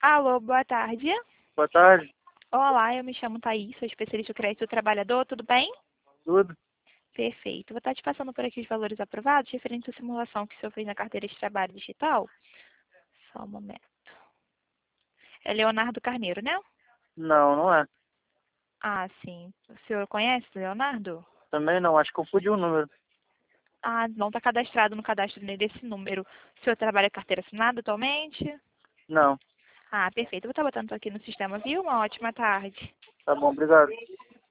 Alô, boa tarde. Boa tarde. Olá, eu me chamo Thaís, sou especialista em crédito do trabalhador, tudo bem? Tudo? Perfeito. Vou estar te passando por aqui os valores aprovados referente à simulação que o senhor fez na carteira de trabalho digital. Só um momento. É Leonardo Carneiro, né? Não, não é. Ah, sim. O senhor conhece o Leonardo? Também não, acho que eu confundi o número. Ah, não está cadastrado no cadastro desse número. O senhor trabalha com carteira assinada atualmente? Não. Ah, perfeito. Vou estar botando aqui no sistema, viu? Uma ótima tarde. Tá bom, obrigado.